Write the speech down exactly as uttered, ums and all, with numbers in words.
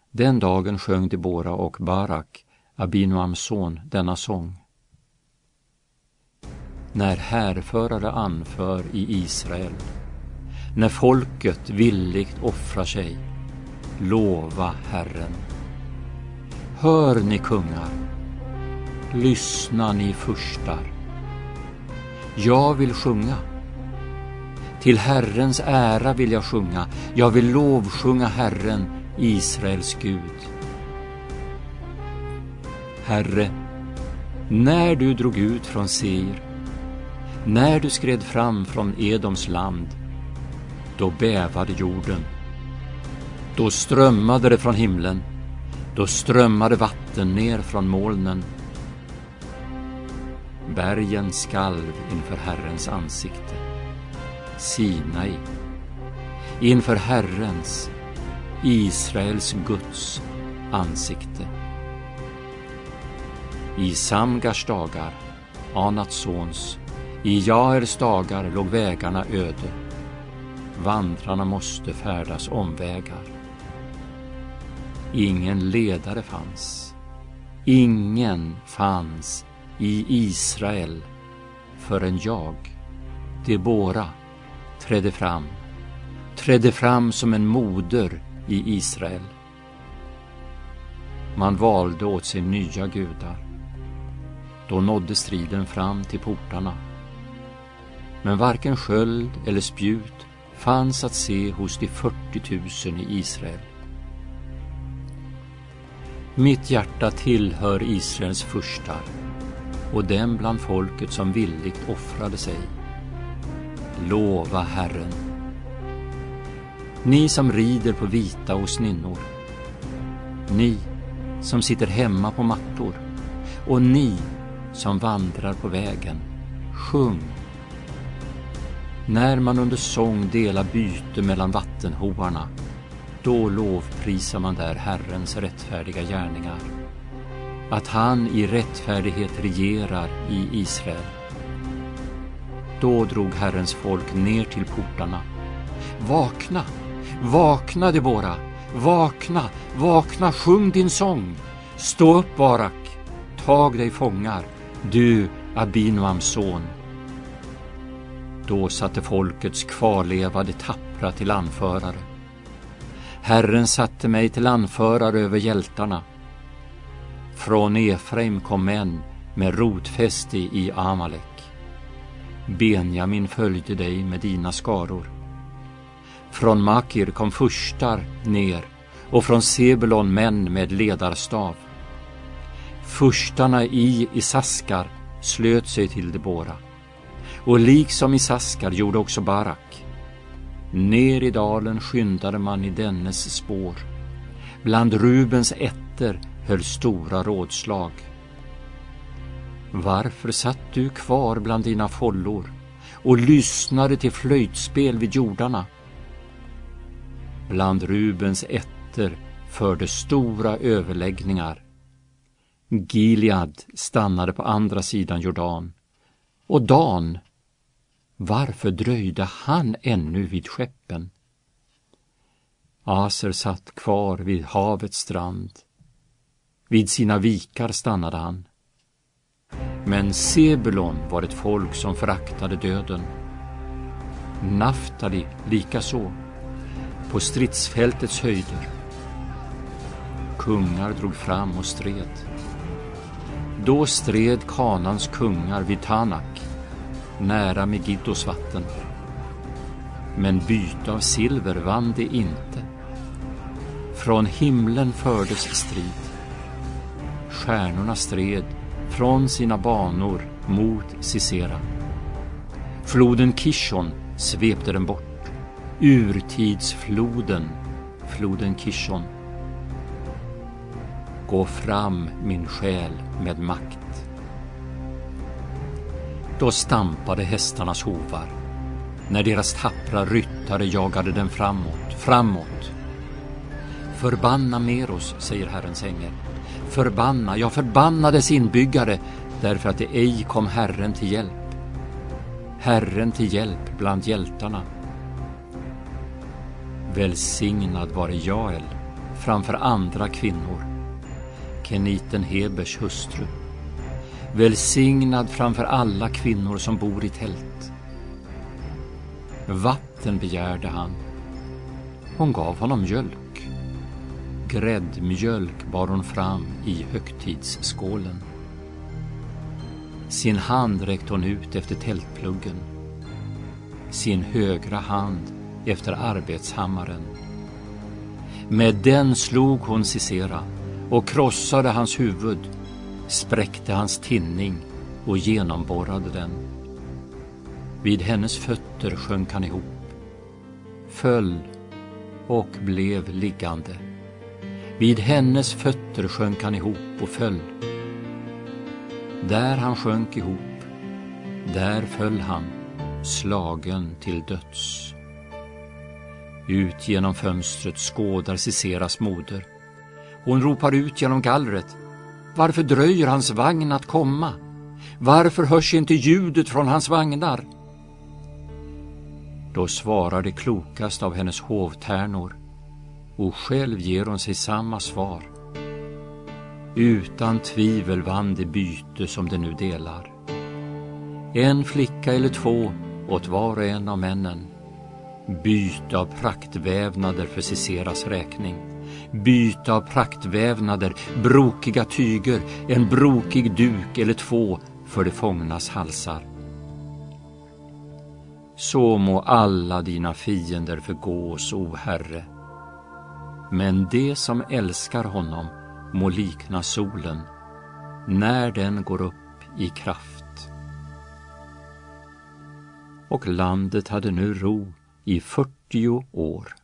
Den dagen sjöng Debora och Barak, Abinoams son, denna sång. När härförare anför i Israel, när folket villigt offrar sig, lova Herren. Hör ni kungar, lyssna ni furstar. Jag vill sjunga. Till Herrens ära vill jag sjunga. Jag vill lovsjunga Herren, Israels Gud. Herre, när du drog ut från Seir, när du skred fram från Edoms land, då bävade jorden. Då strömmade det från himlen, då strömmade vatten ner från molnen. Bergen skalv inför Herrens ansikte, Sinai, inför Herrens, Israels Guds ansikte. I Samgars dagar, Anats sons, i Jaers dagar låg vägarna öde. Vandrarna måste färdas omvägar. Ingen ledare fanns, ingen fanns i Israel förrän jag, Debora, trädde fram, trädde fram som en moder i Israel. Man valde åt sig nya gudar. Då nådde striden fram till portarna. Men varken sköld eller spjut fanns att se hos de fyrtio tusen i Israel. Mitt hjärta tillhör Israels furstar och dem bland folket som villigt offrade sig. Lova Herren. Ni som rider på vita och sninnor, ni som sitter hemma på mattor, och ni som vandrar på vägen, sjung. När man under sång delar byte mellan vattenhoarna, då lovprisar man där Herrens rättfärdiga gärningar, att han i rättfärdighet regerar i Israel. Då drog Herrens folk ner till portarna. Vakna, vakna Debora, vakna, vakna, sjung din sång. Stå upp Barak, tag dig fångar, du Abinoams son. Då satte folkets kvarlevade tappra till anförare. Herren satte mig till anförare över hjältarna. Från Efraim kom män med rotfäste i Amalek. Benjamin följde dig med dina skaror. Från Makir kom furstar ner, och från Sebulon män med ledarstav. Furstarna i Isaskar slöt sig till Debora, och liksom Isaskar gjorde också Barak. Ner i dalen skyndade man i dennes spår. Bland Rubens ätter höll stora rådslag. Varför satt du kvar bland dina follor och lyssnade till flöjtspel vid jordarna? Bland Rubens ätter förde stora överläggningar. Gilead stannade på andra sidan Jordan, och Dan, varför dröjde han ännu vid skeppen? Aser satt kvar vid havets strand. Vid sina vikar stannade han. Men Sebulon var ett folk som föraktade döden. Naftali likaså, på stridsfältets höjder. Kungar drog fram och stred. Då stred Kanans kungar vid Tanak, nära Megiddos vatten. Men byte av silver vann det inte. Från himlen fördes strid. Stjärnorna stred från sina banor mot Sisera. Floden Kishon svepte den bort. Urtidsfloden, floden Kishon. Gå fram, min själ, med makt. Då stampade hästarnas hovar, när deras tappra ryttare jagade den framåt, framåt. Förbanna Meros, säger Herrens ängel. Förbanna, jag förbannades inbyggare, därför att det ej kom Herren till hjälp. Herren till hjälp bland hjältarna. Välsignad vare Jael, framför andra kvinnor, keniten Hebers hustru, välsignad framför alla kvinnor som bor i tält. Vatten begärde han. Hon gav honom mjölk. Gräddmjölk bar hon fram i högtidsskålen. Sin hand räckte hon ut efter tältpluggen, sin högra hand efter arbetshammaren. Med den slog hon Sisera och krossade hans huvud, spräckte hans tinning och genomborrade den. Vid hennes fötter sjönk han ihop, föll och blev liggande. Vid hennes fötter sjönk han ihop och föll. Där han sjönk ihop, där föll han, slagen till döds. Ut genom fönstret skådar Siseras moder. Hon ropar ut genom gallret: varför dröjer hans vagn att komma? Varför hörs inte ljudet från hans vagnar? Då svarar det klokast av hennes hovtärnor, och själv ger hon sig samma svar. Utan tvivel vann det byte som de nu delar. En flicka eller två åt var och en av männen. Byte av praktvävnader för Siseras räkning. Byte av praktvävnader, brokiga tyger, en brokig duk eller två för de fångnas halsar. Så må alla dina fiender förgås, o Herre. Men det som älskar honom må likna solen när den går upp i kraft. Och landet hade nu ro i fyrtio år.